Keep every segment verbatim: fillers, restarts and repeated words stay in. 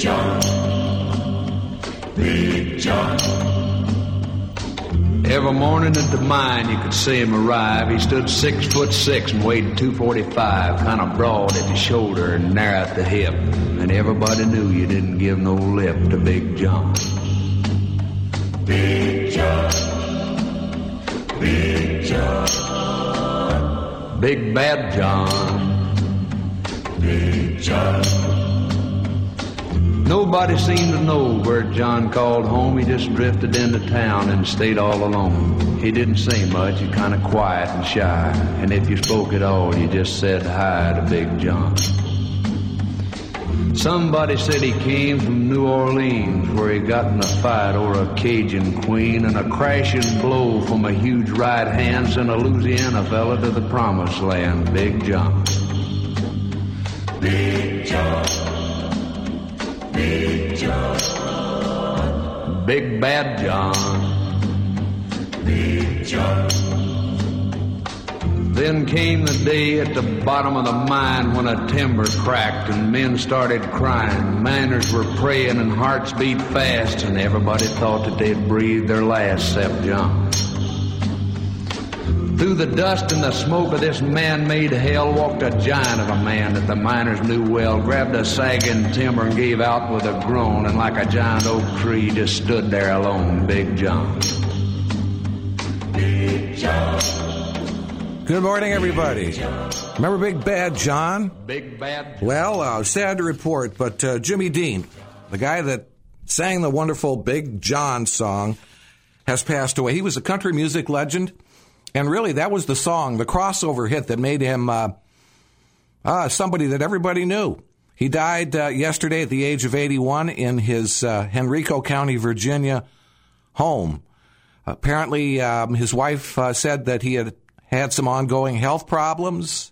John, Big John. Every morning at the mine you could see him arrive. He stood six foot six and weighed two forty-five, kind of broad at the shoulder and narrow at the hip. And everybody knew you didn't give no lip to Big John. Big John, Big John, Big Bad John, Big John. Nobody seemed to know where John called home. He just drifted into town and stayed all alone. He didn't say much, he kind of quiet and shy. And if you spoke at all, you just said hi to Big John. Somebody said he came from New Orleans, where he got in a fight over a Cajun queen, and a crashing blow from a huge right hand sent a Louisiana fella to the promised land. Big John, Big John, Big John, Big Bad John, Big John. Then came the day at the bottom of the mine when a timber cracked and men started crying. Miners were praying and hearts beat fast, and everybody thought that they'd breathe their last except John. Through the dust and the smoke of this man-made hell walked a giant of a man that the miners knew well, grabbed a sagging timber and gave out with a groan, and like a giant oak tree just stood there alone. Big John, Big John. Good morning, everybody. Remember Big Bad John? Big Bad John. Well, uh, sad to report, but uh, Jimmy Dean, the guy that sang the wonderful Big John song, has passed away. He was a country music legend, and really that was the song, the crossover hit that made him uh, uh, somebody that everybody knew. He died uh, yesterday at the age of eighty-one in his uh, Henrico County, Virginia home. Apparently, um, his wife uh, said that he had had some ongoing health problems,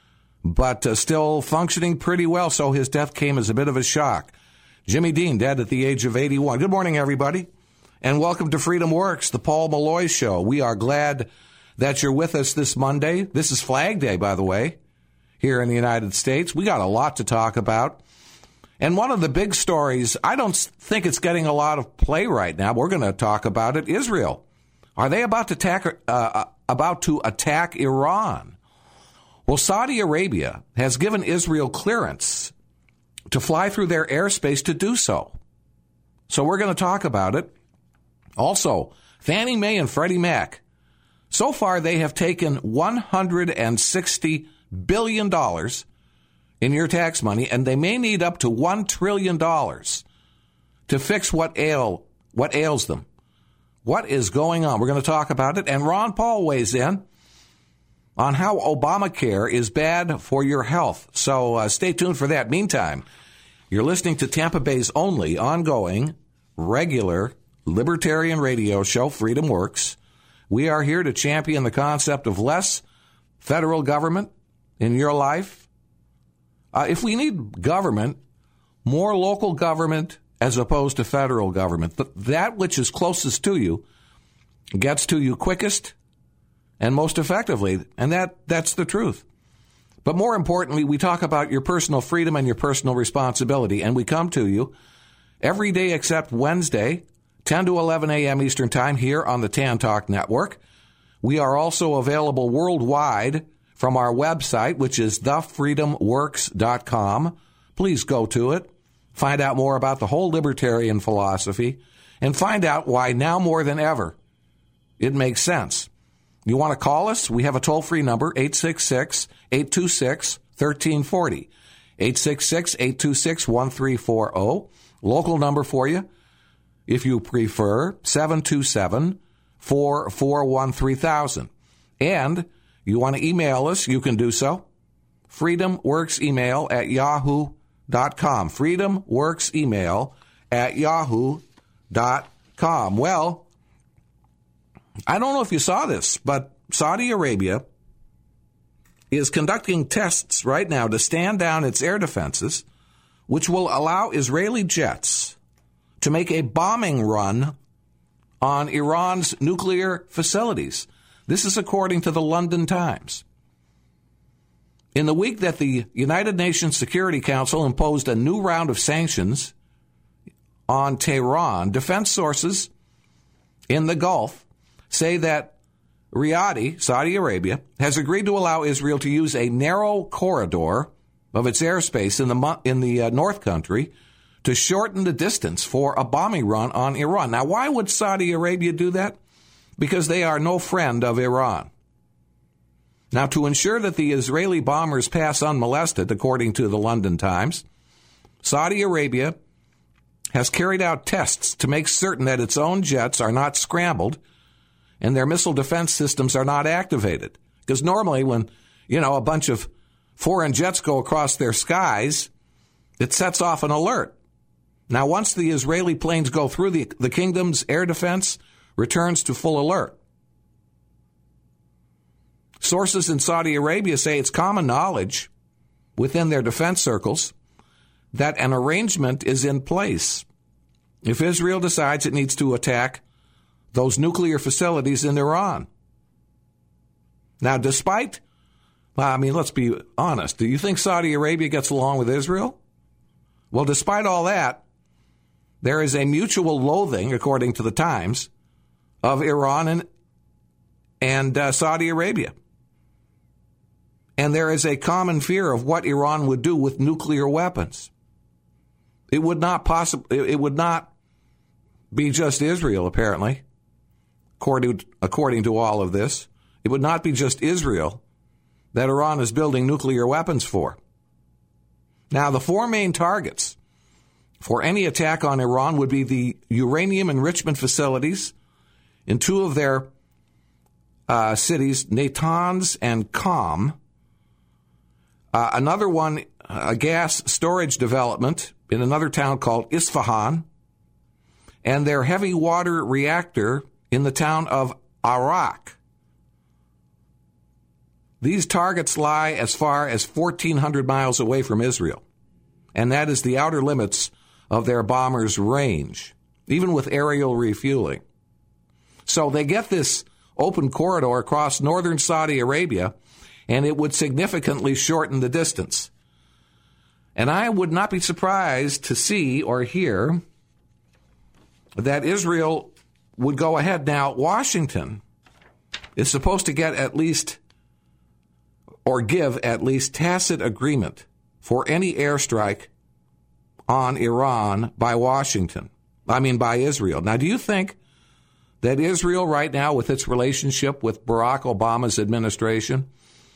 but uh, still functioning pretty well, so his death came as a bit of a shock. Jimmy Dean, dead at the age of eighty-one. Good morning, everybody, and welcome to Freedom Works, the Paul Malloy Show. We are glad that you're with us this Monday. This is Flag Day, by the way, here in the United States. We got a lot to talk about. And one of the big stories, I don't think it's getting a lot of play right now. We're going to talk about it. Israel. Are they about to attack, uh, about to attack Iran? Well, Saudi Arabia has given Israel clearance to fly through their airspace to do so. So we're going to talk about it. Also, Fannie Mae and Freddie Mac. So far, they have taken one hundred sixty billion dollars in your tax money, and they may need up to one trillion dollars to fix what ail what ails them. What is going on? We're going to talk about it. And Ron Paul weighs in on how Obamacare is bad for your health. So uh, stay tuned for that. Meantime, you're listening to Tampa Bay's only ongoing, regular, libertarian radio show, Freedom Works. We are here to champion the concept of less federal government in your life. Uh, if we need government, more local government as opposed to federal government. That which is closest to you gets to you quickest and most effectively, and that, that's the truth. But more importantly, we talk about your personal freedom and your personal responsibility, and we come to you every day except Wednesday, ten to eleven a.m. Eastern Time here on the Tan Talk Network. We are also available worldwide from our website, which is the freedom works dot com. Please go to it. Find out more about the whole libertarian philosophy, and find out why now more than ever it makes sense. You want to call us? We have a toll-free number, eight six six, eight two six, one three four zero, eight six six, eight two six, one three four zero. Local number for you, if you prefer, seven two seven, four four one, three thousand. And you want to email us, you can do so. freedomworksemail at yahoo dot com. freedomworksemail at yahoo dot com. Well, I don't know if you saw this, but Saudi Arabia is conducting tests right now to stand down its air defenses, which will allow Israeli jets to make a bombing run on Iran's nuclear facilities. This is according to the London Times. In the week that the United Nations Security Council imposed a new round of sanctions on Tehran, defense sources in the Gulf say that Riyadh, Saudi Arabia, has agreed to allow Israel to use a narrow corridor of its airspace in the in the uh, North Country to shorten the distance for a bombing run on Iran. Now, why would Saudi Arabia do that? Because they are no friend of Iran. Now, to ensure that the Israeli bombers pass unmolested, according to the London Times, Saudi Arabia has carried out tests to make certain that its own jets are not scrambled and their missile defense systems are not activated. Because normally when, you know, a bunch of foreign jets go across their skies, it sets off an alert. Now, once the Israeli planes go through, the, the kingdom's air defense returns to full alert. Sources in Saudi Arabia say it's common knowledge within their defense circles that an arrangement is in place if Israel decides it needs to attack those nuclear facilities in Iran. Now, despite, well, I mean, let's be honest, do you think Saudi Arabia gets along with Israel? Well, despite all that, there is a mutual loathing, according to the Times, of Iran and, and uh, Saudi Arabia. And there is a common fear of what Iran would do with nuclear weapons. It would not possibly, it would not be just Israel, apparently, according, according to all of this. It would not be just Israel that Iran is building nuclear weapons for. Now, the four main targets for any attack on Iran would be the uranium enrichment facilities in two of their uh, cities, Natanz and Qom. Uh, another one, a gas storage development in another town called Isfahan, and their heavy water reactor in the town of Arak. These targets lie as far as fourteen hundred miles away from Israel, and that is the outer limits of their bombers' range, even with aerial refueling. So they get this open corridor across northern Saudi Arabia, and it would significantly shorten the distance. And I would not be surprised to see or hear that Israel would go ahead. Now, Washington is supposed to get at least, or give at least tacit agreement for any airstrike on Iran by Washington. I mean, by Israel. Now, do you think that Israel right now, with its relationship with Barack Obama's administration,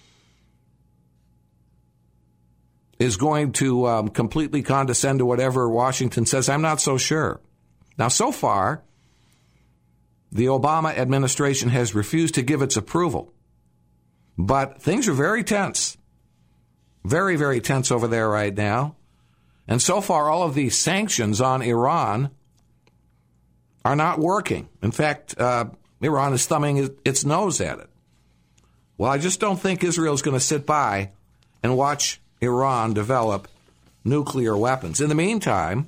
is going to um, completely condescend to whatever Washington says? I'm not so sure. Now, so far, the Obama administration has refused to give its approval. But things are very tense. Very, very tense over there right now. And so far, all of these sanctions on Iran are not working. In fact, uh, Iran is thumbing its nose at it. Well, I just don't think Israel is going to sit by and watch Iran develop nuclear weapons. In the meantime,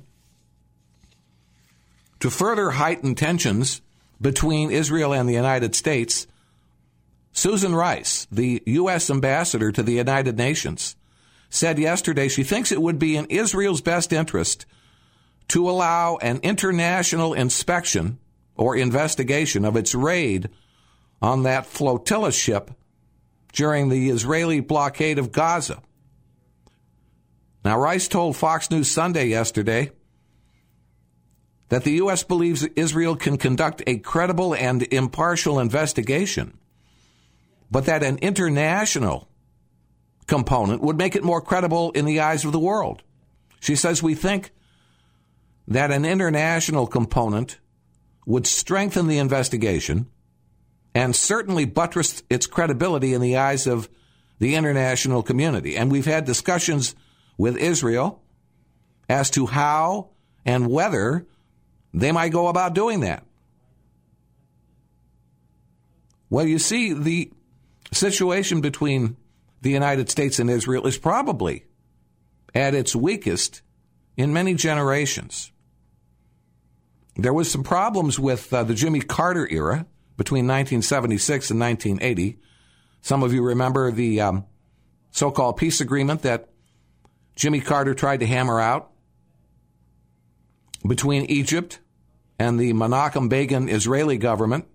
to further heighten tensions between Israel and the United States, Susan Rice, the U S ambassador to the United Nations, said yesterday she thinks it would be in Israel's best interest to allow an international inspection or investigation of its raid on that flotilla ship during the Israeli blockade of Gaza. Now, Rice told Fox News Sunday yesterday that the U S believes Israel can conduct a credible and impartial investigation, but that an international component would make it more credible in the eyes of the world. She says, we think that an international component would strengthen the investigation and certainly buttress its credibility in the eyes of the international community. And we've had discussions with Israel as to how and whether they might go about doing that. Well, you see, the situation between the United States and Israel is probably at its weakest in many generations. There was some problems with uh, the Jimmy Carter era between nineteen seventy-six and nineteen eighty. Some of you remember the um, so-called peace agreement that Jimmy Carter tried to hammer out. between Egypt and the Menachem Begin Israeli government.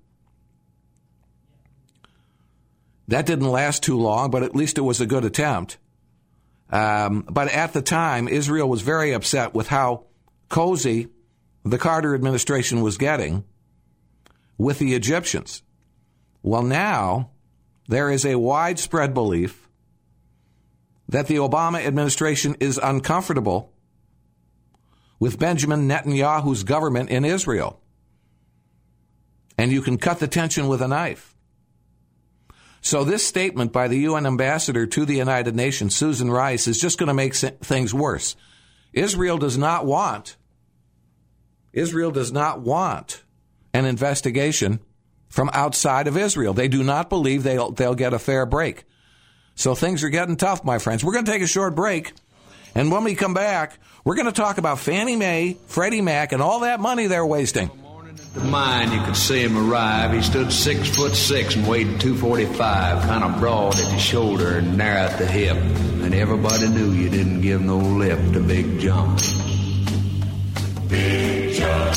That didn't last too long, but at least it was a good attempt. Um, but at the time, Israel was very upset with how cozy the Carter administration was getting with the Egyptians. Well, now there is a widespread belief that the Obama administration is uncomfortable with Benjamin Netanyahu's government in Israel. And you can cut the tension with a knife. So this statement by the U N ambassador to the United Nations, Susan Rice, is just going to make things worse. Israel does not want, Israel does not want an investigation from outside of Israel. They do not believe they'll, they'll get a fair break. So things are getting tough, my friends. We're going to take a short break. And when we come back, we're going to talk about Fannie Mae, Freddie Mac, and all that money they're wasting. The mine, you could see him arrive. He stood six foot six and weighed two forty-five, kind of broad at the shoulder and narrow at the hip. And everybody knew you didn't give no lip to Big John. Big John.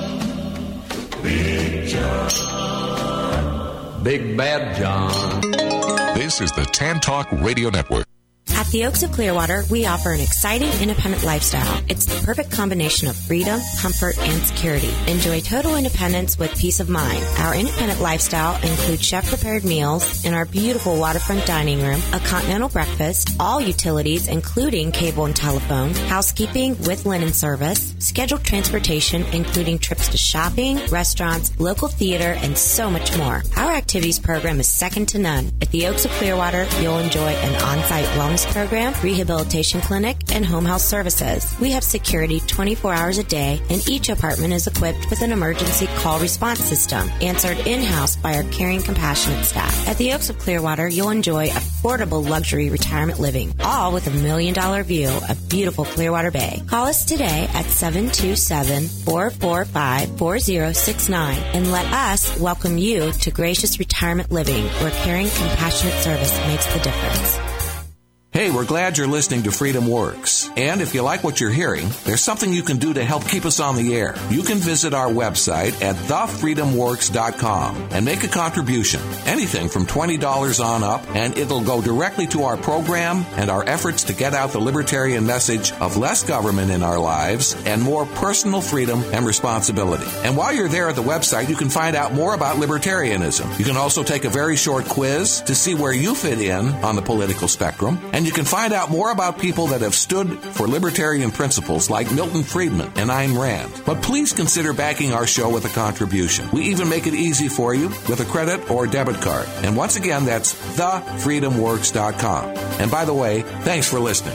Big John. Big Bad John. This is the Tan Talk Radio Network. At the Oaks of Clearwater, we offer an exciting, independent lifestyle. It's the perfect combination of freedom, comfort, and security. Enjoy total independence with peace of mind. Our independent lifestyle includes chef-prepared meals in our beautiful waterfront dining room, a continental breakfast, all utilities, including cable and telephone, housekeeping with linen service, scheduled transportation, including trips to shopping, restaurants, local theater, and so much more. Our activities program is second to none. At the Oaks of Clearwater, you'll enjoy an on-site wellness program, rehabilitation clinic, and home health services. We have security twenty-four hours a day, and each apartment is equipped with an emergency call response system, answered in-house by our caring, compassionate staff. At the Oaks of Clearwater, you'll enjoy affordable luxury retirement living, all with a million-dollar view of beautiful Clearwater Bay. Call us today at seven two seven, four four five, four zero six nine and let us welcome you to gracious retirement living, where caring, compassionate service makes the difference. Hey, we're glad you're listening to Freedom Works. And if you like what you're hearing, there's something you can do to help keep us on the air. You can visit our website at the freedom works dot com and make a contribution. Anything from twenty dollars on up, and it'll go directly to our program and our efforts to get out the libertarian message of less government in our lives and more personal freedom and responsibility. And while you're there at the website, you can find out more about libertarianism. You can also take a very short quiz to see where you fit in on the political spectrum. And you can find out more about people that have stood for libertarian principles like Milton Friedman and Ayn Rand. But please consider backing our show with a contribution. We even make it easy for you with a credit or debit card. And once again, that's the freedom works dot com. And by the way, thanks for listening.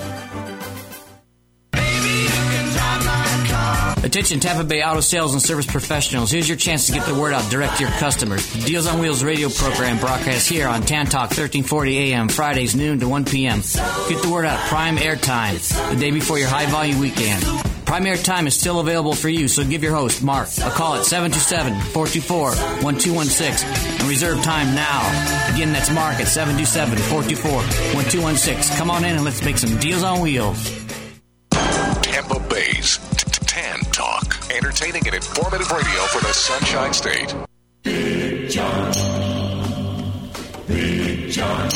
Attention Tampa Bay auto sales and service professionals. Here's your chance to get the word out direct to your customers. The Deals on Wheels radio program broadcasts here on Tan Talk thirteen forty A M, Fridays noon to one p.m. Get the word out. Prime airtime the day before your high volume weekend. Prime airtime is still available for you, so give your host, Mark, a call at seven two seven, four two four, one two one six and reserve time now. Again, that's Mark at seven two seven, four two four, one two one six. Come on in and let's make some deals on wheels. Tampa Bay's Tan Talk. Entertaining and informative radio for the Sunshine State. Big John. Big John.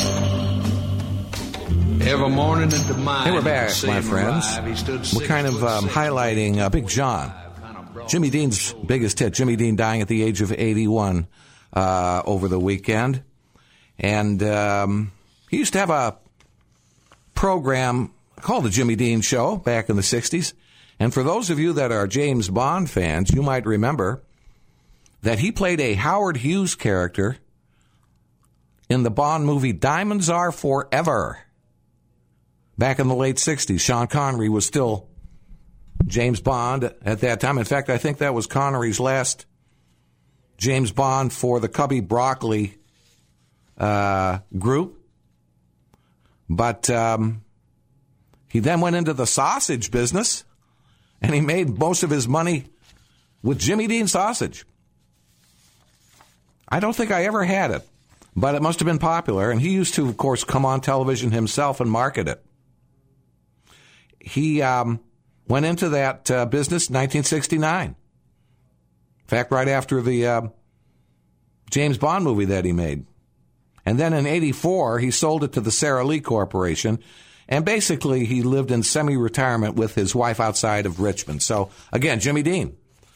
Every morning at the mine. Hey, we're back, my friends. We're kind of um, highlighting uh, Big John. Jimmy Dean's biggest hit. Jimmy Dean dying at the age of eighty-one uh, over the weekend. And um, he used to have a program called The Jimmy Dean Show back in the sixties. And for those of you that are James Bond fans, you might remember that he played a Howard Hughes character in the Bond movie Diamonds Are Forever. Back in the late sixties, Sean Connery was still James Bond at that time. In fact, I think that was Connery's last James Bond for the Cubby Broccoli uh, group. But um, he then went into the sausage business, and he made most of his money with Jimmy Dean sausage. I don't think I ever had it, but it must have been popular. And he used to, of course, come on television himself and market it. He um, went into that uh, business in nineteen sixty-nine. In fact, right after the uh, James Bond movie that he made. And then in eighty-four, he sold it to the Sara Lee Corporation. And basically, he lived in semi-retirement with his wife outside of Richmond. So, again, Jimmy Dean,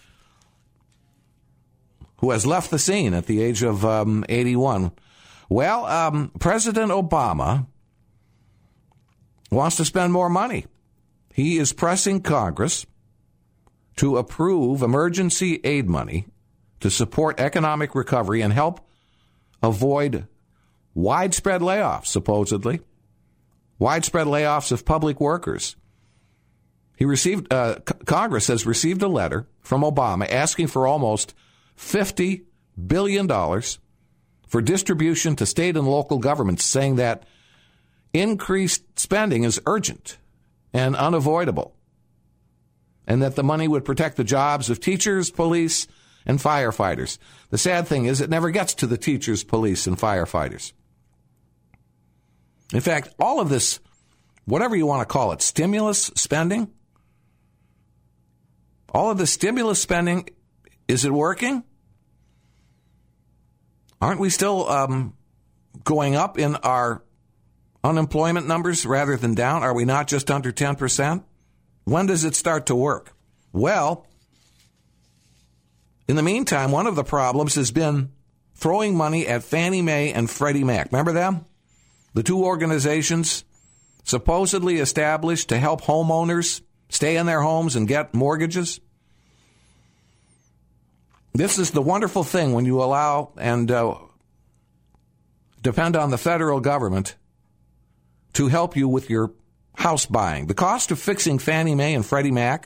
who has left the scene at the age of um, eighty-one. Well, um, President Obama wants to spend more money. He is pressing Congress to approve emergency aid money to support economic recovery and help avoid widespread layoffs, supposedly. Widespread layoffs of public workers. He received, uh, C- Congress has received a letter from Obama asking for almost fifty billion dollars for distribution to state and local governments, saying that increased spending is urgent and unavoidable, and that the money would protect the jobs of teachers, police, and firefighters. The sad thing is it never gets to the teachers, police, and firefighters. In fact, all of this, whatever you want to call it, stimulus spending, all of this stimulus spending, is it working? Aren't we still um, going up in our unemployment numbers rather than down? Are we not just under ten percent? When does it start to work? Well, in the meantime, one of the problems has been throwing money at Fannie Mae and Freddie Mac. Remember them? The two organizations supposedly established to help homeowners stay in their homes and get mortgages. This is the wonderful thing when you allow and uh, depend on the federal government to help you with your house buying. The cost of fixing Fannie Mae and Freddie Mac,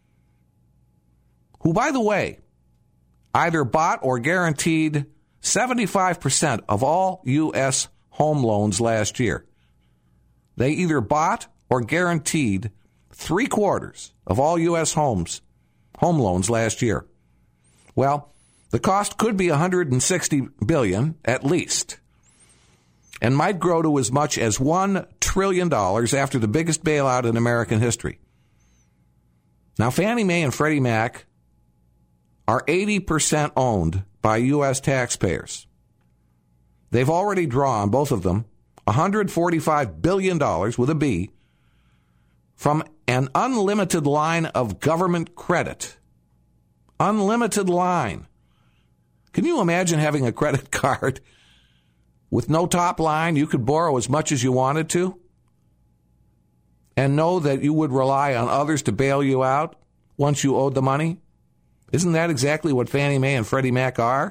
who, by the way, either bought or guaranteed seventy-five percent of all U S home loans last year. They either bought or guaranteed three quarters of all U S homes, home loans last year. Well, the cost could be one hundred sixty billion dollars at least, and might grow to as much as one trillion dollars after the biggest bailout in American history. Now, Fannie Mae and Freddie Mac are eighty percent owned by U S taxpayers. They've already drawn, both of them, one hundred forty-five billion dollars with a B from an unlimited line of government credit. Unlimited line. Can you imagine having a credit card with no top line? You could borrow as much as you wanted to and know that you would rely on others to bail you out once you owed the money? Isn't that exactly what Fannie Mae and Freddie Mac are?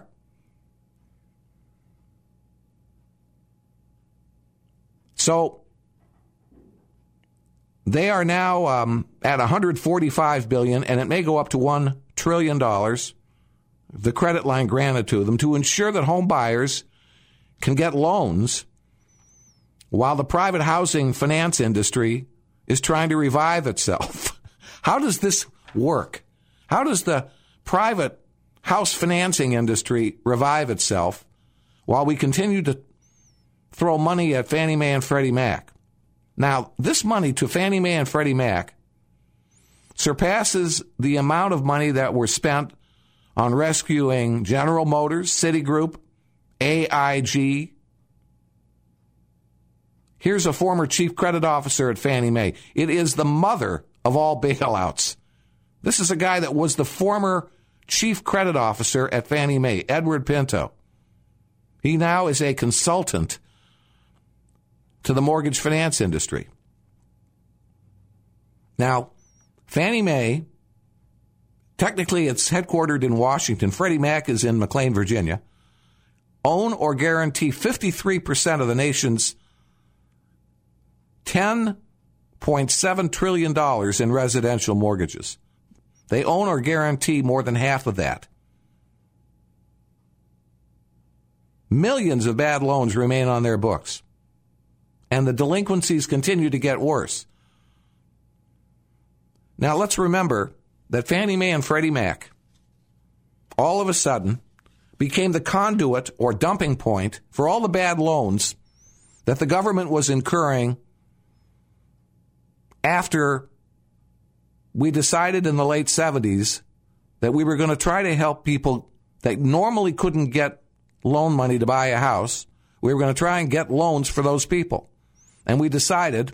So they are now um, at one hundred forty-five billion dollars, and it may go up to one trillion dollars, the credit line granted to them, to ensure that home buyers can get loans while the private housing finance industry is trying to revive itself. How does this work? How does the private house financing industry revive itself while we continue to throw money at Fannie Mae and Freddie Mac? Now, this money to Fannie Mae and Freddie Mac surpasses the amount of money that were spent on rescuing General Motors, Citigroup, A I G. Here's a former chief credit officer at Fannie Mae. It is the mother of all bailouts. This is a guy that was the former chief credit officer at Fannie Mae, Edward Pinto. He now is a consultant to the mortgage finance industry. Now, Fannie Mae, technically it's headquartered in Washington. Freddie Mac is in McLean, Virginia. Own or guarantee fifty-three percent of the nation's ten point seven trillion dollars in residential mortgages. They own or guarantee more than half of that. Millions of bad loans remain on their books, and the delinquencies continue to get worse. Now, let's remember that Fannie Mae and Freddie Mac all of a sudden became the conduit or dumping point for all the bad loans that the government was incurring after we decided in the late seventies that we were going to try to help people that normally couldn't get loan money to buy a house. We were going to try and get loans for those people. And we decided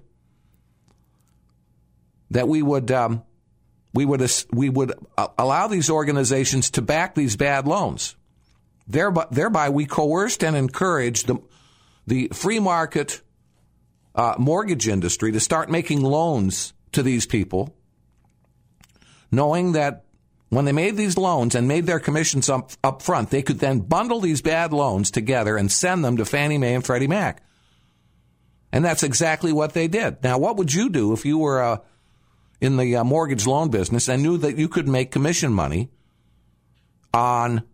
that we would um, we would we would allow these organizations to back these bad loans. Thereby, thereby we coerced and encouraged the the free market uh, mortgage industry to start making loans to these people, knowing that when they made these loans and made their commissions up, up front, they could then bundle these bad loans together and send them to Fannie Mae and Freddie Mac. And that's exactly what they did. Now, what would you do if you were uh, in the uh, mortgage loan business and knew that you could make commission money on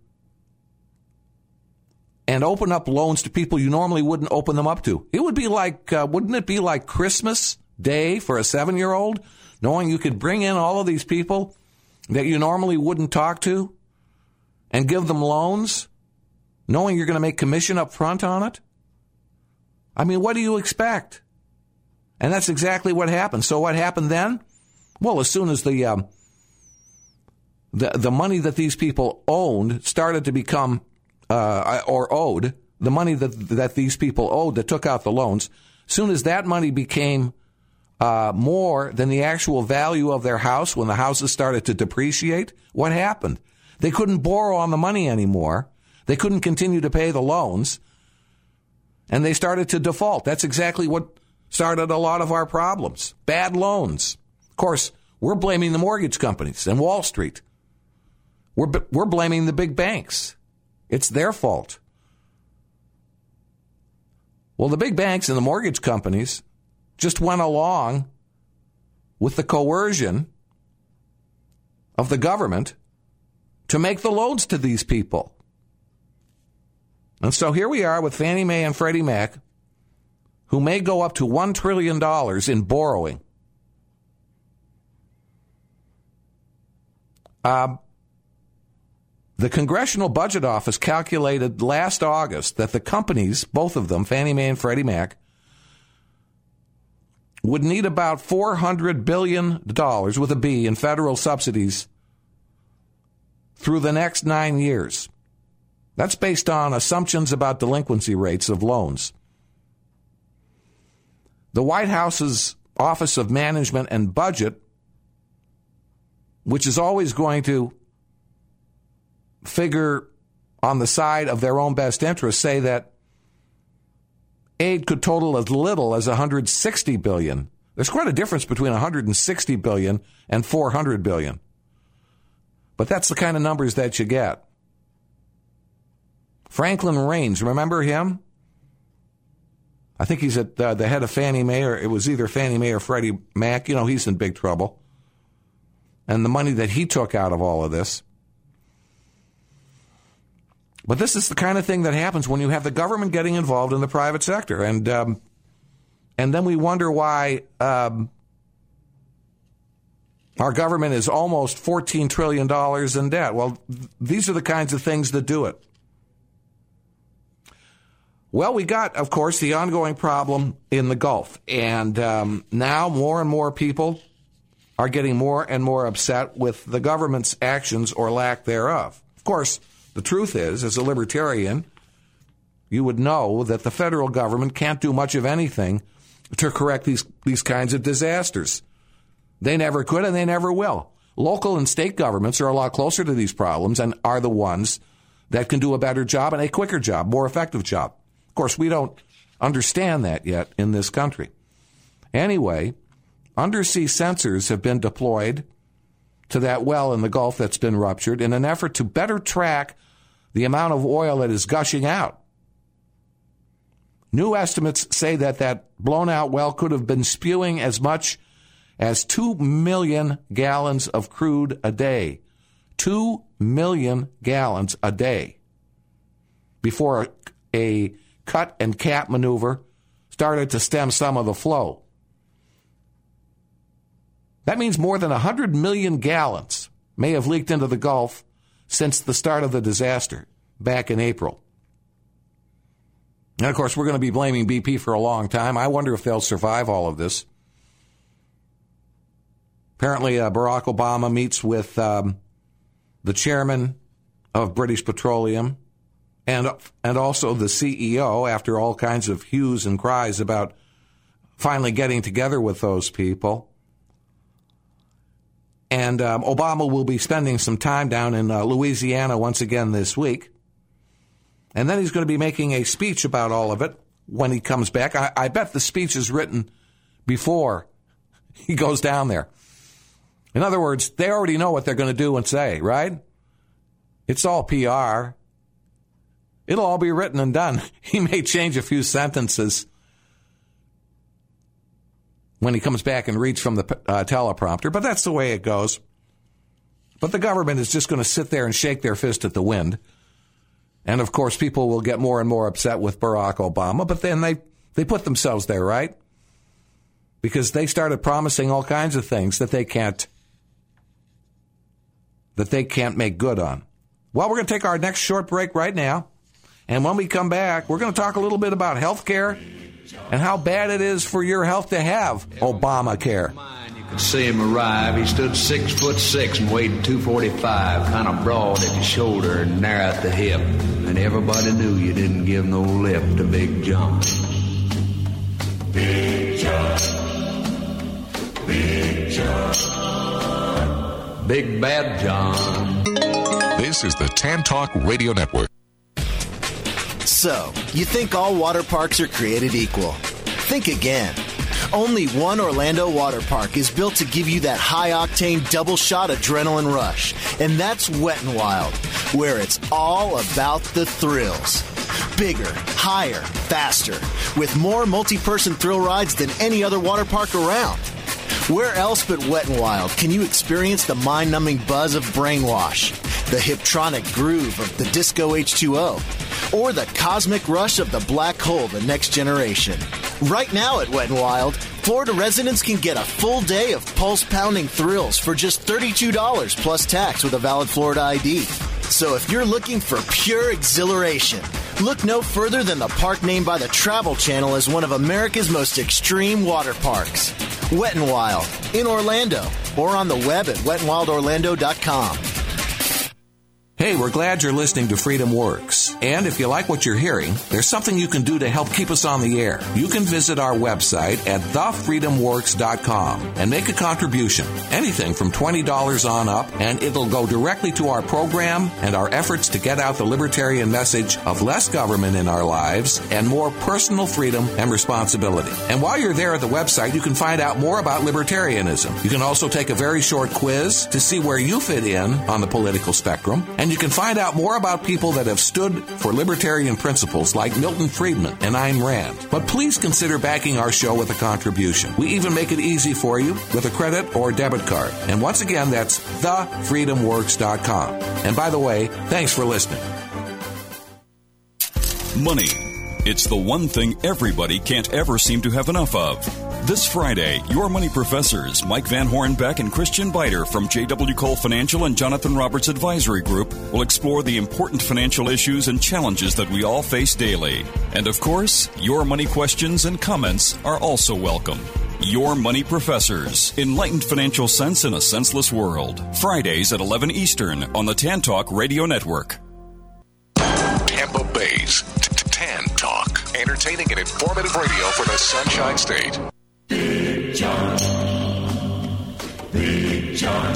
and open up loans to people you normally wouldn't open them up to? It would be like, uh, wouldn't it be like Christmas Day for a seven-year-old, knowing you could bring in all of these people that you normally wouldn't talk to and give them loans, knowing you're going to make commission up front on it? I mean, what do you expect? And that's exactly what happened. So what happened then? Well, as soon as the um, the the money that these people owned started to become uh, or owed, the money that that these people owed that took out the loans, as soon as that money became uh, more than the actual value of their house, when the houses started to depreciate, what happened? They couldn't borrow on the money anymore. They couldn't continue to pay the loans. And they started to default. That's exactly what started a lot of our problems. Bad loans. Of course, we're blaming the mortgage companies and Wall Street. We're, we're blaming the big banks. It's their fault. Well, the big banks and the mortgage companies just went along with the coercion of the government to make the loans to these people. And so here we are with Fannie Mae and Freddie Mac, who may go up to one trillion dollars in borrowing. Uh, the Congressional Budget Office calculated last August that the companies, both of them, Fannie Mae and Freddie Mac, would need about four hundred billion dollars with a B in federal subsidies through the next nine years. That's based on assumptions about delinquency rates of loans. The White House's Office of Management and Budget, which is always going to figure on the side of their own best interests, say that aid could total as little as one hundred sixty billion dollars. There's quite a difference between one hundred sixty billion dollars and four hundred billion dollars. But that's the kind of numbers that you get. Franklin Raines, remember him? I think he's at uh, the head of Fannie Mae, or it was either Fannie Mae or Freddie Mac. You know, he's in big trouble. And the money that he took out of all of this. But this is the kind of thing that happens when you have the government getting involved in the private sector. And um, and then we wonder why um, our government is almost fourteen trillion dollars in debt. Well, th- these are the kinds of things that do it. Well, we got, of course, the ongoing problem in the Gulf. And um, now more and more people are getting more and more upset with the government's actions or lack thereof. Of course, the truth is, as a libertarian, you would know that the federal government can't do much of anything to correct these, these kinds of disasters. They never could and they never will. Local and state governments are a lot closer to these problems and are the ones that can do a better job and a quicker job, more effective job. Of course, we don't understand that yet in this country. Anyway, undersea sensors have been deployed to that well in the Gulf that's been ruptured in an effort to better track the amount of oil that is gushing out. New estimates say that that blown-out well could have been spewing as much as two million gallons of crude a day. Two million gallons a day before a, a cut and cap maneuver started to stem some of the flow. That means more than one hundred million gallons may have leaked into the Gulf since the start of the disaster back in April. And, of course, we're going to be blaming B P for a long time. I wonder if they'll survive all of this. Apparently, uh, Barack Obama meets with um, the chairman of British Petroleum and and also the C E O after all kinds of hues and cries about finally getting together with those people. And um, Obama will be spending some time down in uh, Louisiana once again this week. And then he's going to be making a speech about all of it when he comes back. I, I bet the speech is written before he goes down there. In other words, they already know what they're going to do and say, right? It's all P R. It'll all be written and done. He may change a few sentences when he comes back and reads from the uh, teleprompter, but that's the way it goes. But the government is just going to sit there and shake their fist at the wind. And, of course, people will get more and more upset with Barack Obama, but then they, they put themselves there, right? Because they started promising all kinds of things that they can't that they can't make good on. Well, we're going to take our next short break right now. And when we come back, we're going to talk a little bit about health care and how bad it is for your health to have Obamacare. You could see him arrive. He stood six foot six and weighed two forty-five, kind of broad at the shoulder and narrow at the hip. And everybody knew you didn't give no lip to Big John. Big John. Big John. Big Bad John. This is the Tan Talk Radio Network. So, you think all water parks are created equal? Think again. Only one Orlando water park is built to give you that high-octane double-shot adrenaline rush, and that's Wet n Wild, where it's all about the thrills. Bigger, higher, faster, with more multi-person thrill rides than any other water park around. Where else but Wet n Wild can you experience the mind-numbing buzz of Brainwash, the hypnotic groove of the Disco H two O, or the cosmic rush of the Black Hole, the Next Generation? Right now at Wet n Wild, Florida residents can get a full day of pulse-pounding thrills for just thirty-two dollars plus tax with a valid Florida I D. So if you're looking for pure exhilaration, look no further than the park named by the Travel Channel as one of America's most extreme water parks. Wet n Wild in Orlando or on the web at wet n wild orlando dot com. Hey, we're glad you're listening to Freedom Works. And if you like what you're hearing, there's something you can do to help keep us on the air. You can visit our website at the freedom works dot com and make a contribution. Anything from twenty dollars on up, and it'll go directly to our program and our efforts to get out the libertarian message of less government in our lives and more personal freedom and responsibility. And while you're there at the website, you can find out more about libertarianism. You can also take a very short quiz to see where you fit in on the political spectrum. And you can find out more about people that have stood for libertarian principles like Milton Friedman and Ayn Rand. But please consider backing our show with a contribution. We even make it easy for you with a credit or debit card. And once again, that's the freedom works dot com. And by the way, thanks for listening. Money. It's the one thing everybody can't ever seem to have enough of. This Friday, your money professors, Mike Van Hornbeck and Christian Biter from J W. Cole Financial and Jonathan Roberts Advisory Group, will explore the important financial issues and challenges that we all face daily. And of course, your money questions and comments are also welcome. Your Money Professors, enlightened financial sense in a senseless world. Fridays at eleven Eastern on the Tan Talk Radio Network. Tampa Bay's Tan Talk, entertaining and informative radio for the Sunshine State. Big John. Big John.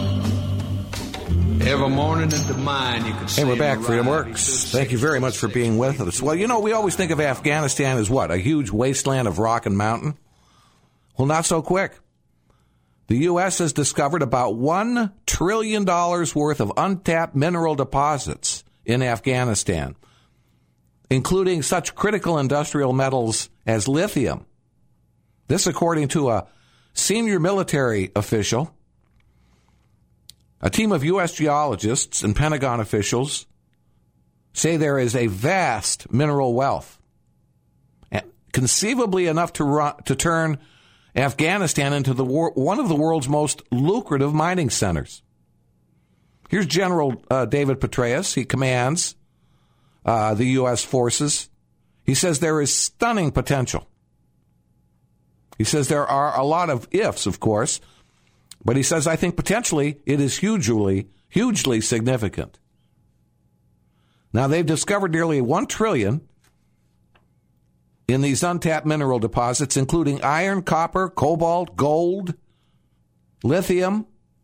Every morning at the mine, you can see. Hey, we're him back. arrive. Freedom He Works. stood Thank you six very foot much for six. being with us. Well, you know, we always think of Afghanistan as what? A huge wasteland of rock and mountain? Well, not so quick. The U S has discovered about one trillion dollars worth of untapped mineral deposits in Afghanistan, including such critical industrial metals as lithium. This, according to a senior military official. A team of U S geologists and Pentagon officials say there is a vast mineral wealth, conceivably enough to run, to turn Afghanistan into the war, one of the world's most lucrative mining centers. Here's General uh, David Petraeus. He commands uh, the U S forces. He says there is stunning potential. He says there are a lot of ifs, of course. But he says, I think potentially it is hugely, hugely significant. Now, they've discovered nearly one trillion dollars in these untapped mineral deposits, including iron, copper, cobalt, gold, lithium.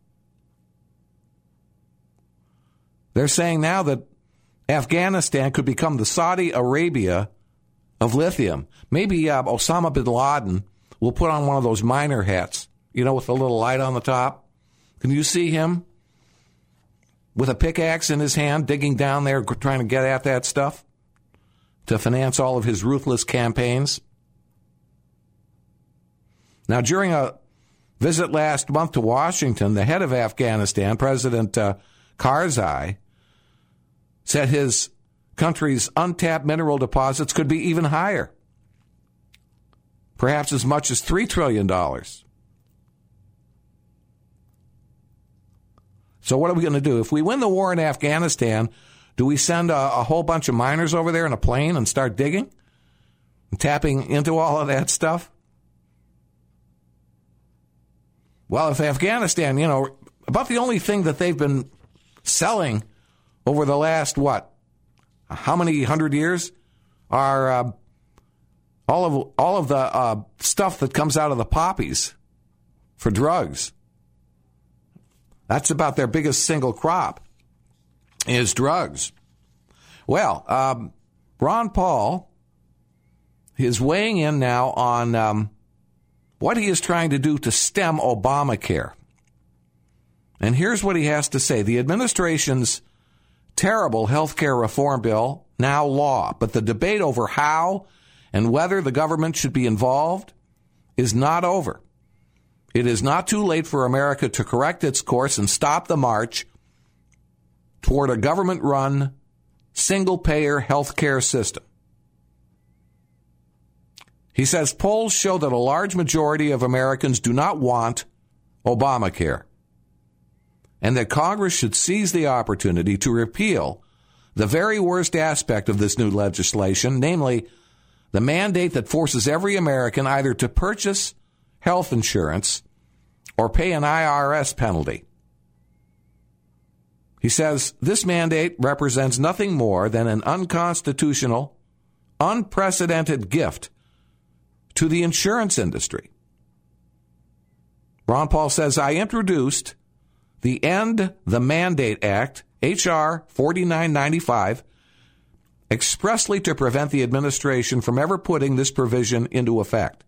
They're saying now that Afghanistan could become the Saudi Arabia of lithium. Maybe uh, Osama bin Laden will put on one of those miner hats, you know, with a little light on the top. Can you see him with a pickaxe in his hand, digging down there, trying to get at that stuff to finance all of his ruthless campaigns? Now, during a visit last month to Washington, the head of Afghanistan, President uh, Karzai, said his country's untapped mineral deposits could be even higher, perhaps as much as three trillion dollars. So what are we going to do? If we win the war in Afghanistan, do we send a, a whole bunch of miners over there in a plane and start digging and tapping into all of that stuff? Well, if Afghanistan, you know, about the only thing that they've been selling over the last, what, how many hundred years are uh, all of all of the uh, stuff that comes out of the poppies for drugs. That's about their biggest single crop, is drugs. Well, um, Ron Paul is weighing in now on um, what he is trying to do to stem Obamacare. And here's what he has to say. The administration's terrible health care reform bill, now law, but the debate over how and whether the government should be involved is not over. It is not too late for America to correct its course and stop the march toward a government-run, single-payer health care system. He says polls show that a large majority of Americans do not want Obamacare, and that Congress should seize the opportunity to repeal the very worst aspect of this new legislation, namely the mandate that forces every American either to purchase health insurance or pay an I R S penalty. He says this mandate represents nothing more than an unconstitutional, unprecedented gift to the insurance industry. Ron Paul says, I introduced the End the Mandate Act, H R forty-nine ninety-five, expressly to prevent the administration from ever putting this provision into effect.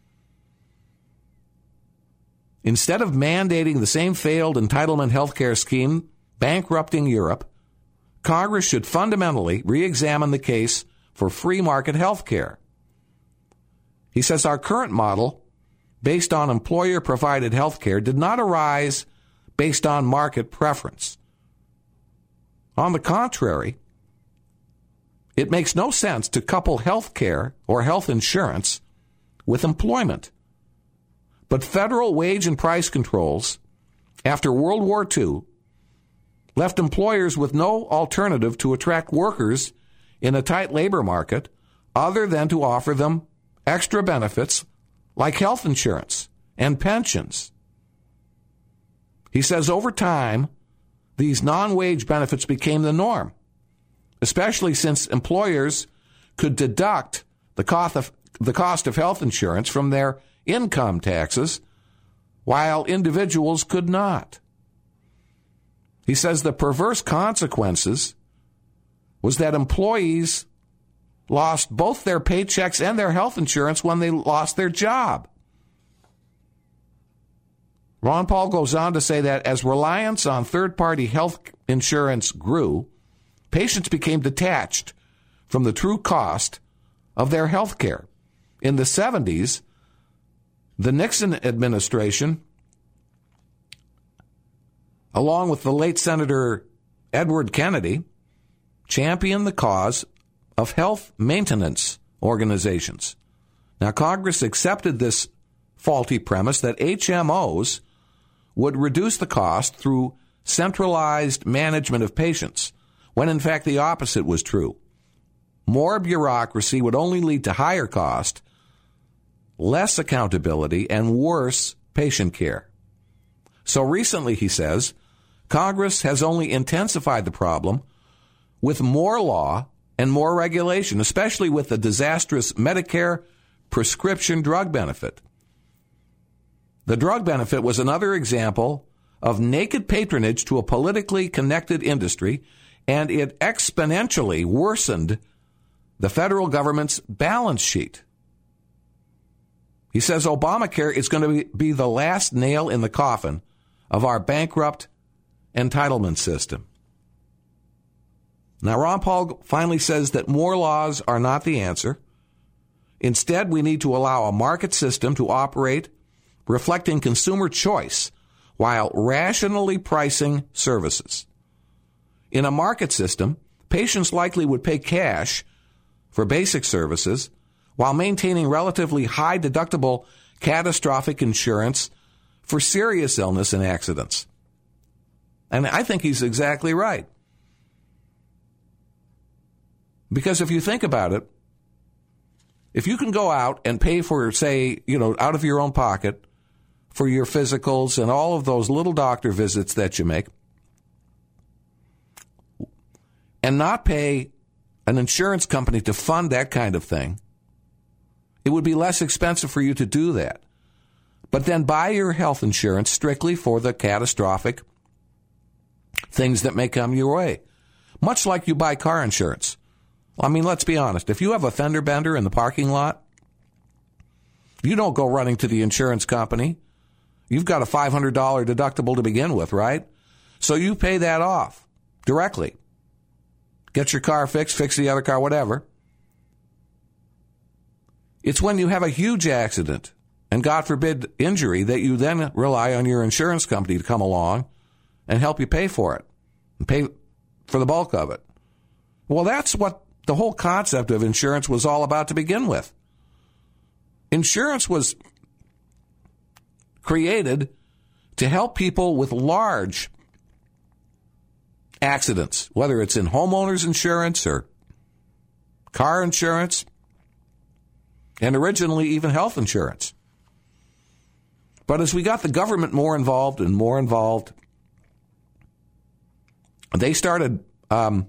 Instead of mandating the same failed entitlement health care scheme bankrupting Europe, Congress should fundamentally re-examine the case for free market health care. He says our current model, based on employer-provided health care, did not arise based on market preference. On the contrary, it makes no sense to couple health care or health insurance with employment. But federal wage and price controls after World War Two left employers with no alternative to attract workers in a tight labor market other than to offer them extra benefits like health insurance and pensions. He says over time, these non-wage benefits became the norm, especially since employers could deduct the cost of, the cost of health insurance from their income taxes, while individuals could not. He says the perverse consequences was that employees lost both their paychecks and their health insurance when they lost their job. Ron Paul goes on to say that as reliance on third-party health insurance grew, patients became detached from the true cost of their health care. In the seventies, the Nixon administration, along with the late Senator Edward Kennedy, championed the cause of health maintenance organizations. Now, Congress accepted this faulty premise that H M Os would reduce the cost through centralized management of patients, when in fact the opposite was true. More bureaucracy would only lead to higher cost, less accountability, and worse patient care. So recently, he says, Congress has only intensified the problem with more law and more regulation, especially with the disastrous Medicare prescription drug benefit. The drug benefit was another example of naked patronage to a politically connected industry, and it exponentially worsened the federal government's balance sheet. He says Obamacare is going to be the last nail in the coffin of our bankrupt entitlement system. Now, Ron Paul finally says that more laws are not the answer. Instead, we need to allow a market system to operate reflecting consumer choice while rationally pricing services. In a market system, patients likely would pay cash for basic services while maintaining relatively high deductible catastrophic insurance for serious illness and accidents. And I think he's exactly right. Because if you think about it, if you can go out and pay for, say, you know, out of your own pocket for your physicals and all of those little doctor visits that you make, and not pay an insurance company to fund that kind of thing, it would be less expensive for you to do that. But then buy your health insurance strictly for the catastrophic things that may come your way. Much like you buy car insurance. I mean, let's be honest. If you have a fender bender in the parking lot, you don't go running to the insurance company. You've got a five hundred dollars deductible to begin with, right? So you pay that off directly. Get your car fixed, fix the other car, whatever. It's when you have a huge accident and, God forbid, injury that you then rely on your insurance company to come along and help you pay for it and pay for the bulk of it. Well, that's what the whole concept of insurance was all about to begin with. Insurance was created to help people with large accidents, whether it's in homeowners insurance or car insurance, and originally even health insurance. But as we got the government more involved and more involved, they started um,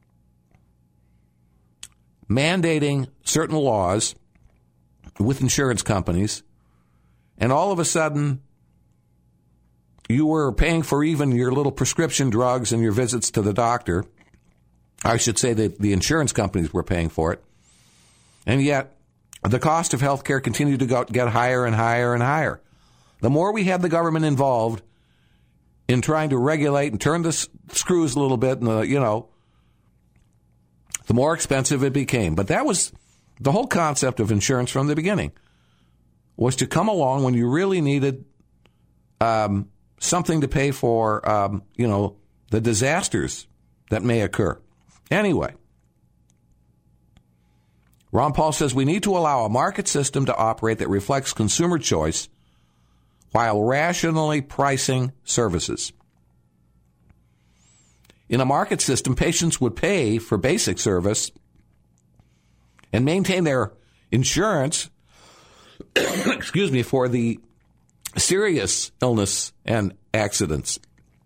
mandating certain laws with insurance companies, and all of a sudden, you were paying for even your little prescription drugs and your visits to the doctor. I should say that the insurance companies were paying for it. And yet, the cost of health care continued to go, get higher and higher and higher. The more we had the government involved in trying to regulate and turn the s- screws a little bit, and the, you know, the more expensive it became. But that was the whole concept of insurance from the beginning, was to come along when you really needed um, something to pay for, um, you know, the disasters that may occur. Anyway, Ron Paul says we need to allow a market system to operate that reflects consumer choice while rationally pricing services. In a market system, patients would pay for basic service and maintain their insurance, excuse me, for the serious illness and accidents.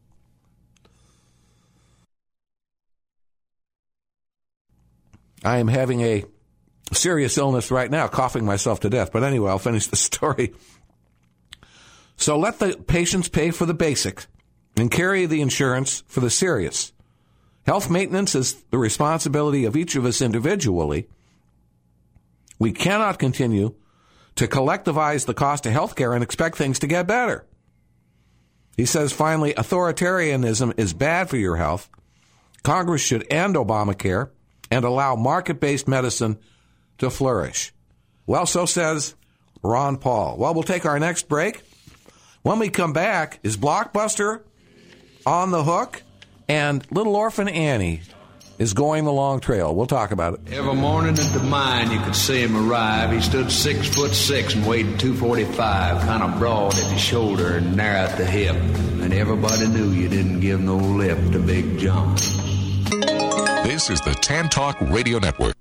I am having a serious illness right now, coughing myself to death. But anyway, I'll finish the story. So let the patients pay for the basic and carry the insurance for the serious. Health maintenance is the responsibility of each of us individually. We cannot continue to collectivize the cost of health care and expect things to get better. He says, finally, authoritarianism is bad for your health. Congress should end Obamacare and allow market-based medicine to flourish. Well, so says Ron Paul. Well, we'll take our next break. When we come back, is Blockbuster on the hook? And Little Orphan Annie is going the long trail. We'll talk about it. Every morning at the mine, you could see him arrive. He stood six foot six and weighed two forty-five, kind of broad at the shoulder and narrow at the hip. And everybody knew you didn't give no lip to Big John. This is the Tan Talk Radio Network.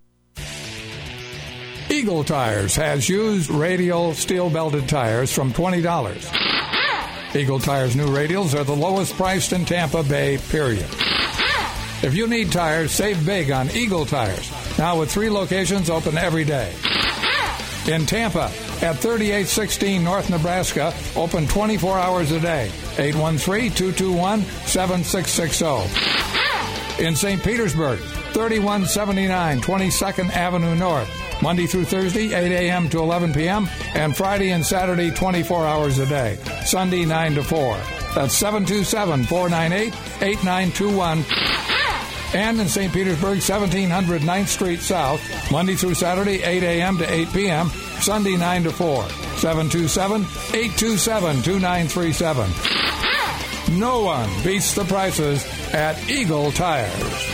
Eagle Tires has used radial steel-belted tires from twenty dollars. Eagle Tire's new radials are the lowest priced in Tampa Bay, period. If you need tires, save big on Eagle Tires. Now with three locations open every day. In Tampa, at thirty-eight sixteen North Nebraska, open twenty-four hours a day. eight one three, two two one, seven six six zero. In Saint Petersburg, thirty-one seventy-nine twenty-second Avenue North, Monday through Thursday, eight a.m. to eleven p.m., and Friday and Saturday, twenty-four hours a day. Sunday, nine to four. That's seven two seven, four nine eight, eight nine two one. And in Saint Petersburg, seventeen hundred ninth Street South, Monday through Saturday, eight a.m. to eight p.m., Sunday, nine to four. seven two seven, eight two seven, two nine three seven. No one beats the prices at Eagle Tires.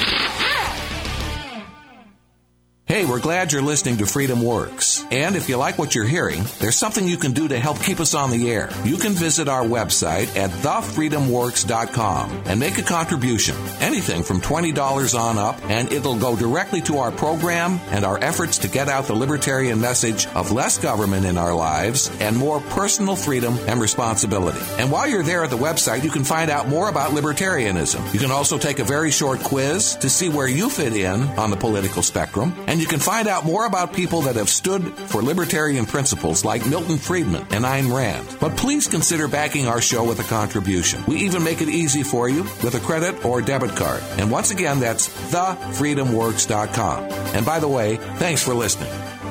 Hey, we're glad you're listening to Freedom Works. And if you like what you're hearing, there's something you can do to help keep us on the air. You can visit our website at the freedom works dot com and make a contribution. Anything from twenty dollars on up, and it'll go directly to our program and our efforts to get out the libertarian message of less government in our lives and more personal freedom and responsibility. And while you're there at the website, you can find out more about libertarianism. You can also take a very short quiz to see where you fit in on the political spectrum. And you can find out more about people that have stood for libertarian principles like Milton Friedman and Ayn Rand. But please consider backing our show with a contribution. We even make it easy for you with a credit or debit card. And once again, that's the freedom works dot com. And by the way, thanks for listening.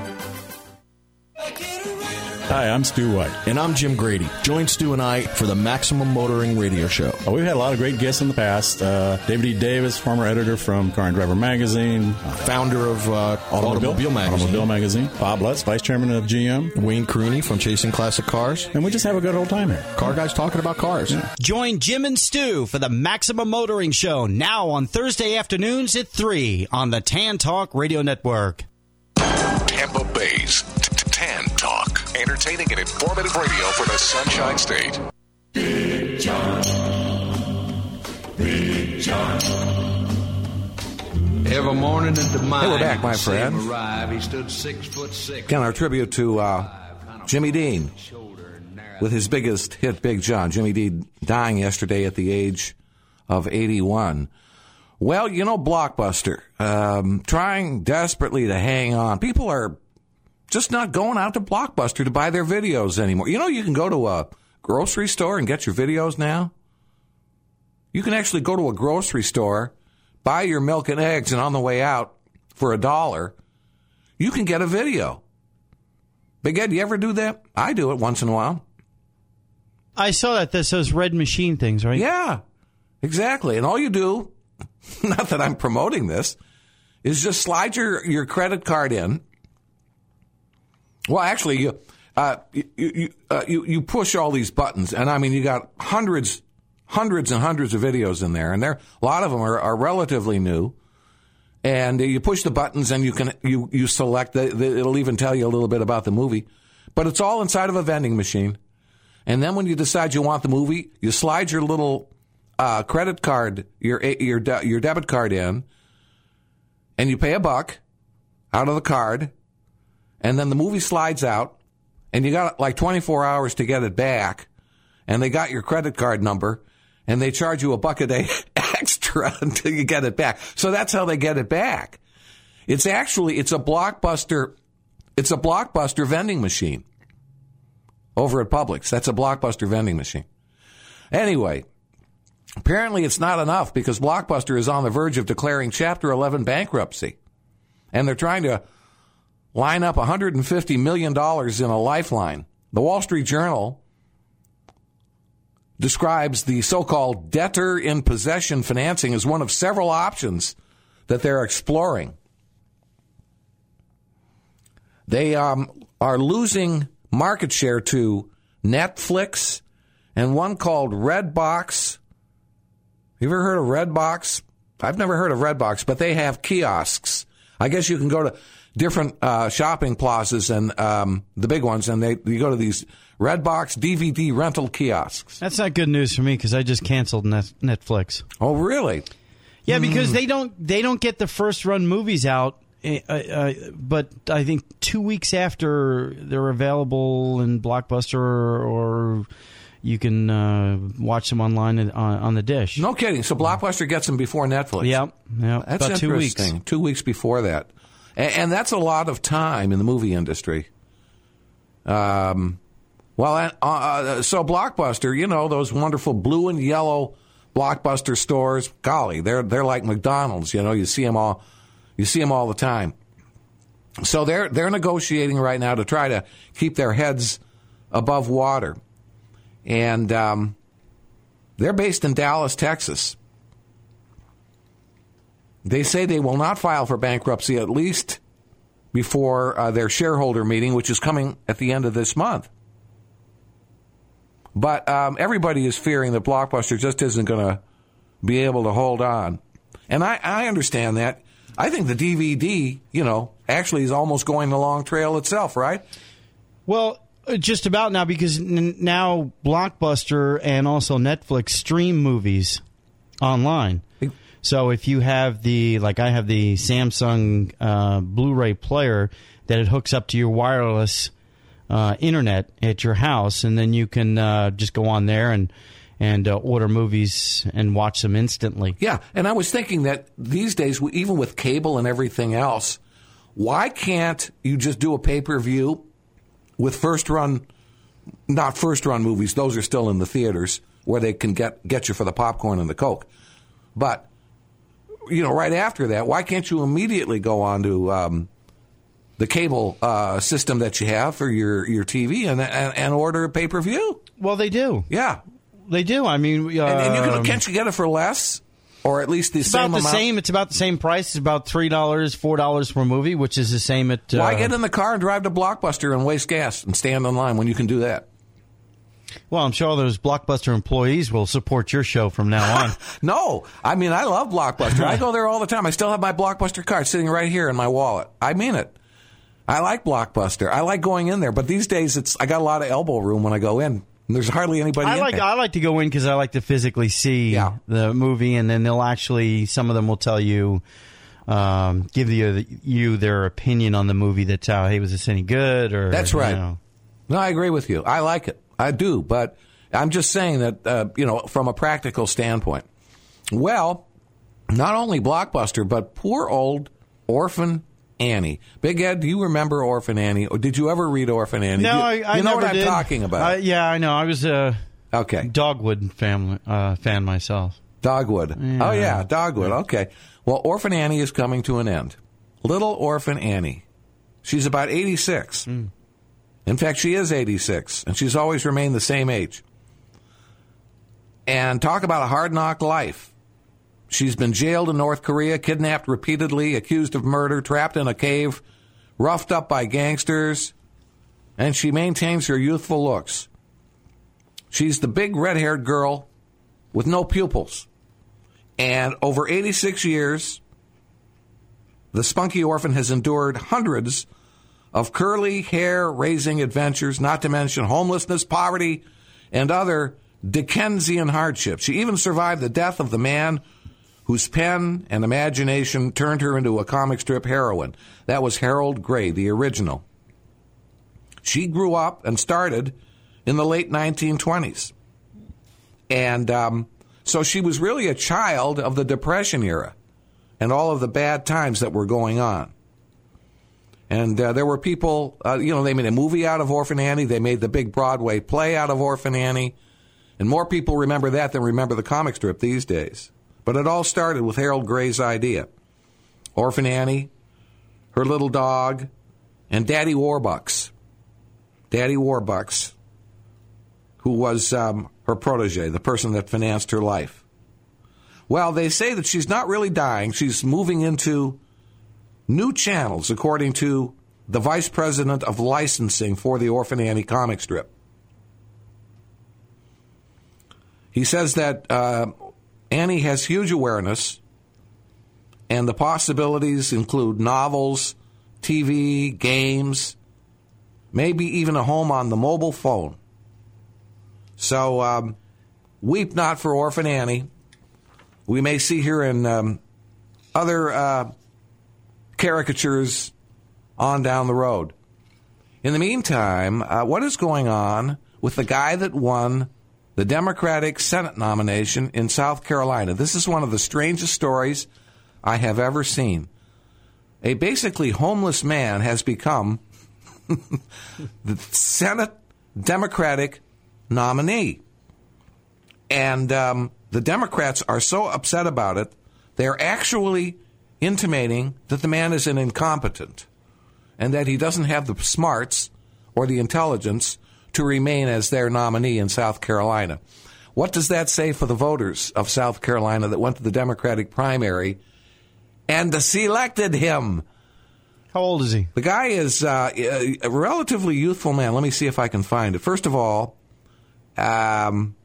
Hi, I'm Stu White. And I'm Jim Grady. Join Stu and I for the Maximum Motoring Radio Show. Well, we've had a lot of great guests in the past. Uh, David E. Davis, former editor from Car and Driver Magazine. Founder of uh, Automobile, Automobile Magazine. Automobile Magazine. Bob Lutz, Vice Chairman of G M. Wayne Crooney from Chasing Classic Cars. And we just have a good old time here. Car guys talking about cars. Yeah. Join Jim and Stu for the Maximum Motoring Show now on Thursday afternoons at three on the Tan Talk Radio Network. Tampa Bay's Tan Talk. Entertaining and informative radio for the Sunshine State. Big John. Big John. Every morning at the mine, hey, we're back, my friends. Arrive, he stood six foot six. Again, our tribute to uh, Jimmy Dean with his biggest hit, Big John. Jimmy Dean dying yesterday at the age of eighty-one. Well, you know, Blockbuster, um, trying desperately to hang on. People are just not going out to Blockbuster to buy their videos anymore. You know, you can go to a grocery store and get your videos now. You can actually go to a grocery store, buy your milk and eggs, and on the way out, for a dollar, you can get a video. Big Ed, you ever do that? I do it once in a while. I saw that. There's those red machine things, right? Yeah, exactly. And all you do, not that I'm promoting this, is just slide your, your credit card in. Well, actually, you, uh, you, you, uh, you, you push all these buttons, and I mean, you got hundreds, hundreds and hundreds of videos in there, and there, a lot of them are, are relatively new. And you push the buttons, and you can, you, you select, the, the, it'll even tell you a little bit about the movie. But it's all inside of a vending machine. And then when you decide you want the movie, you slide your little, uh, credit card, your, your, your debit card in, and you pay a buck out of the card. And then the movie slides out, and you got like twenty-four hours to get it back, and they got your credit card number, and they charge you a buck a day extra until you get it back. So that's how they get it back. It's actually, it's a Blockbuster, it's a Blockbuster vending machine over at Publix. That's a Blockbuster vending machine. Anyway, apparently it's not enough because Blockbuster is on the verge of declaring Chapter eleven bankruptcy, and they're trying to line up one hundred fifty million dollars in a lifeline. The Wall Street Journal describes the so-called debtor-in-possession financing as one of several options that they're exploring. They um, are losing market share to Netflix and one called Redbox. You ever heard of Redbox? I've never heard of Redbox, but they have kiosks. I guess you can go to different uh, shopping plazas and um, the big ones, and they you go to these Redbox D V D rental kiosks. That's not good news for me because I just canceled net- Netflix. Oh, really? Yeah, because Mm. they don't they don't get the first run movies out, uh, uh, but I think two weeks after they're available in Blockbuster or, or you can uh, watch them online on, on the dish. No kidding. So Blockbuster gets them before Netflix. Yep. Yep. That's about two weeks. interesting. Two weeks before that. And, and that's a lot of time in the movie industry. Um, well, uh, uh, so Blockbuster, you know, those wonderful blue and yellow Blockbuster stores, golly, they're they're like McDonald's. You know, you see them all, you see them all the time. So they're they're negotiating right now to try to keep their heads above water, and um, they're based in Dallas, Texas. They say they will not file for bankruptcy at least before uh, their shareholder meeting, which is coming at the end of this month. But um, everybody is fearing that Blockbuster just isn't going to be able to hold on. And I, I understand that. I think the D V D, you know, actually is almost going the long trail itself, right? Well, just about now, because n- now Blockbuster and also Netflix stream movies online. So if you have the, like I have the Samsung uh, Blu-ray player that it hooks up to your wireless uh, internet at your house, and then you can uh, just go on there and and uh, order movies and watch them instantly. Yeah, and I was thinking that these days, even with cable and everything else, why can't you just do a pay-per-view with first-run, not first-run movies, those are still in the theaters, where they can get, get you for the popcorn and the Coke. But, you know, right after that, why can't you immediately go on to um, the cable uh, system that you have for your, your T V and, and, and order a pay-per-view? Well, they do. Yeah. They do. I mean, uh, and, and you can, can't you get it for less, or at least the it's same about the amount? same. It's about the same price. It's about three dollars, four dollars per movie, which is the same at. Uh, Why get in the car and drive to Blockbuster and waste gas and stand in line when you can do that? Well, I'm sure those Blockbuster employees will support your show from now on. No, I mean I love Blockbuster. I go there all the time. I still have my Blockbuster card sitting right here in my wallet. I mean it. I like Blockbuster. I like going in there, but these days it's I got a lot of elbow room when I go in. There's hardly anybody I in like there. I like to go in because I like to physically see Yeah. the movie, and then they'll actually some of them will tell you, um, give you you their opinion on the movie. That's how hey, was this any good? Or That's right. You know. No, I agree with you. I like it. I do, but I'm just saying that uh, you know from a practical standpoint. Well, not only Blockbuster, but poor old Orphan Annie. Big Ed, do you remember Orphan Annie? Or did you ever read Orphan Annie? No, you, I, I you know never what I'm did. talking about. Uh, yeah, I know. I was a okay Dogwood family uh, fan myself. Dogwood. Yeah. Oh yeah, Dogwood. Okay. Well, Orphan Annie is coming to an end. Little Orphan Annie. She's about eighty-six. Mm. In fact, she is eighty-six, and she's always remained the same age. And talk about a hard-knock life. She's been jailed in North Korea, kidnapped repeatedly, accused of murder, trapped in a cave, roughed up by gangsters, and she maintains her youthful looks. She's the big red-haired girl with no pupils. And over eighty-six years, the spunky orphan has endured hundreds of curly hair-raising adventures, not to mention homelessness, poverty, and other Dickensian hardships. She even survived the death of the man whose pen and imagination turned her into a comic strip heroine. That was Harold Gray, the original. She grew up and started in the late nineteen twenties. And um, so she was really a child of the Depression era and all of the bad times that were going on. And uh, there were people, uh, you know, they made a movie out of Orphan Annie. They made the big Broadway play out of Orphan Annie. And more people remember that than remember the comic strip these days. But it all started with Harold Gray's idea. Orphan Annie, her little dog, and Daddy Warbucks. Daddy Warbucks, who was um, her protege, the person that financed her life. Well, they say that she's not really dying. She's moving into new channels, according to the vice president of licensing for the Orphan Annie comic strip. He says that uh, Annie has huge awareness, and the possibilities include novels, T V, games, maybe even a home on the mobile phone. So, um, weep not for Orphan Annie. We may see her in um, other uh, caricatures on down the road. In the meantime, uh, what is going on with the guy that won the Democratic Senate nomination in South Carolina. This is one of the strangest stories I have ever seen. A basically homeless man has become the Senate Democratic nominee. And um, the Democrats are so upset about it, they're actually intimating that the man is an incompetent and that he doesn't have the smarts or the intelligence to remain as their nominee in South Carolina. What does that say for the voters of South Carolina that went to the Democratic primary and selected him? How old is he? The guy is uh, a relatively youthful man. Let me see if I can find it. First of all, um,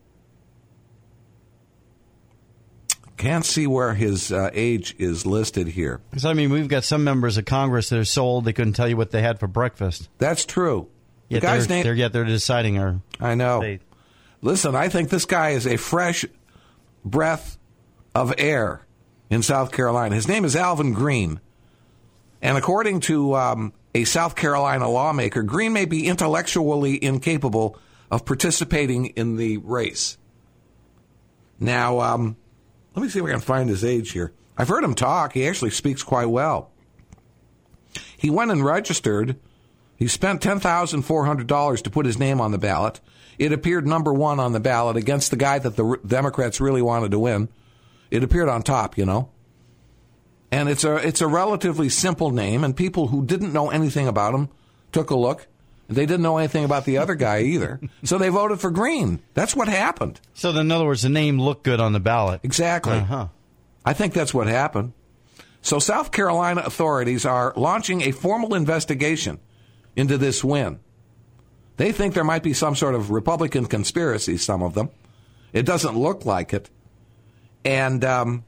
can't see where his uh, age is listed here. So, I mean, we've got some members of Congress that are so old they couldn't tell you what they had for breakfast. That's true. Yet the guy's they're, name, they're, yet they're deciding our I know. State. Listen, I think this guy is a fresh breath of air in South Carolina. His name is Alvin Green. And according to um, a South Carolina lawmaker, Green may be intellectually incapable of participating in the race. Now, um, let me see if I can find his age here. I've heard him talk. He actually speaks quite well. He went and registered. He spent ten thousand four hundred dollars to put his name on the ballot. It appeared number one on the ballot against the guy that the Democrats really wanted to win. It appeared on top, you know. And it's a it's a relatively simple name, and people who didn't know anything about him took a look. They didn't know anything about the other guy either. So they voted for Green. That's what happened. So, in other words, the name looked good on the ballot. Exactly. Uh-huh. I think that's what happened. So South Carolina authorities are launching a formal investigation into this win. They think there might be some sort of Republican conspiracy, some of them. It doesn't look like it. And um,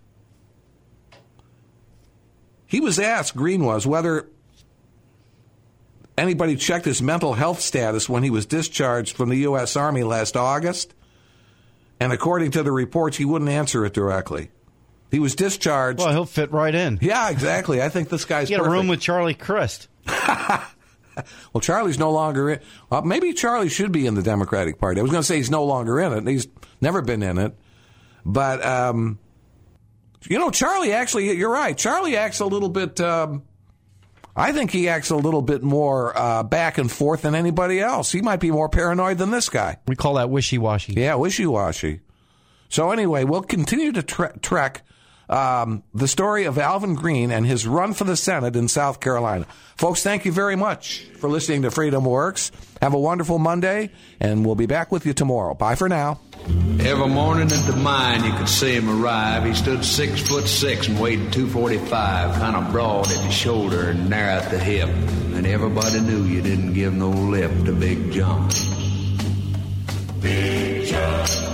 he was asked, Green was, whether anybody checked his mental health status when he was discharged from the U S Army last August. And according to the reports, he wouldn't answer it directly. He was discharged. Well, he'll fit right in. Yeah, exactly. I think this guy's Get perfect. a room with Charlie Crist. Well, Charlie's no longer in. Well, maybe Charlie should be in the Democratic Party. I was going to say he's no longer in it. He's never been in it. But, um, you know, Charlie actually, you're right. Charlie acts a little bit, um, I think he acts a little bit more uh, back and forth than anybody else. He might be more paranoid than this guy. We call that wishy-washy. Yeah, wishy-washy. So anyway, we'll continue to tre- trek um, the story of Alvin Green and his run for the Senate in South Carolina. Folks, thank you very much for listening to Freedom Works. Have a wonderful Monday, and we'll be back with you tomorrow. Bye for now. Every morning at the mine, you could see him arrive. He stood six foot six and weighed two forty-five, kind of broad at the shoulder and narrow at the hip. And everybody knew you didn't give no lip to Big John. Big John.